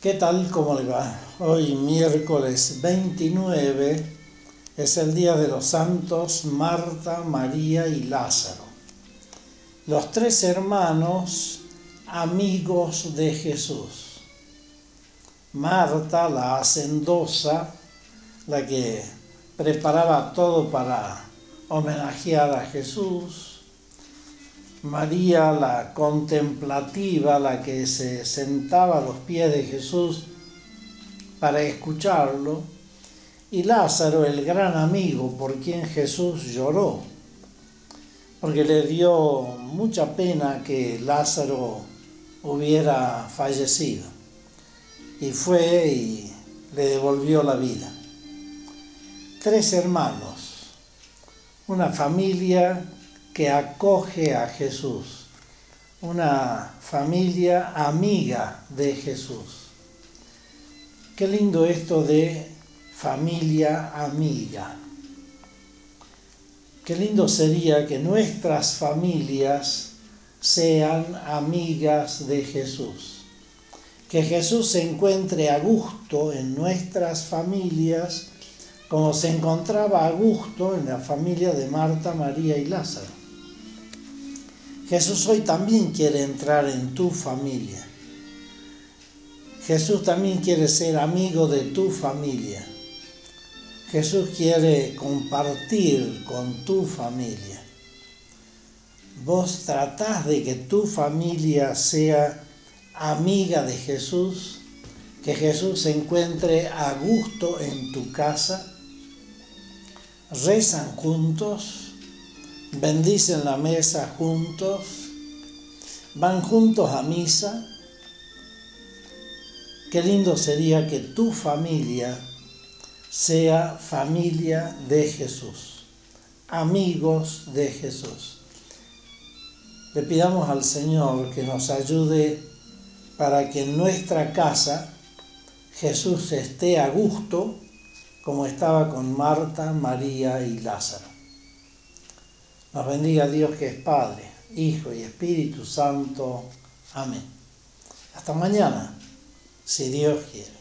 ¿Qué tal? ¿Cómo le va? Hoy miércoles 29 es el día de los santos Marta, María y Lázaro. Los tres hermanos amigos de Jesús. Marta, la hacendosa, la que preparaba todo para homenajear a Jesús. María, la contemplativa, la que se sentaba a los pies de Jesús para escucharlo. Y Lázaro, el gran amigo por quien Jesús lloró, porque le dio mucha pena que Lázaro hubiera fallecido. Y fue y le devolvió la vida. Tres hermanos, una familia que acoge a Jesús, una familia amiga de Jesús. Qué lindo esto de familia amiga. Qué lindo sería que nuestras familias sean amigas de Jesús. Que Jesús se encuentre a gusto en nuestras familias como se encontraba a gusto en la familia de Marta, María y Lázaro. Jesús hoy también quiere entrar en tu familia. Jesús también quiere ser amigo de tu familia. Jesús quiere compartir con tu familia. Vos tratás de que tu familia sea amiga de Jesús, que Jesús se encuentre a gusto en tu casa. Rezan juntos, bendicen la mesa juntos, van juntos a misa. Qué lindo sería que tu familia sea familia de Jesús, amigos de Jesús. Le pidamos al Señor que nos ayude para que en nuestra casa Jesús esté a gusto como estaba con Marta, María y Lázaro. Nos bendiga Dios que es Padre, Hijo y Espíritu Santo. Amén. Hasta mañana, si Dios quiere.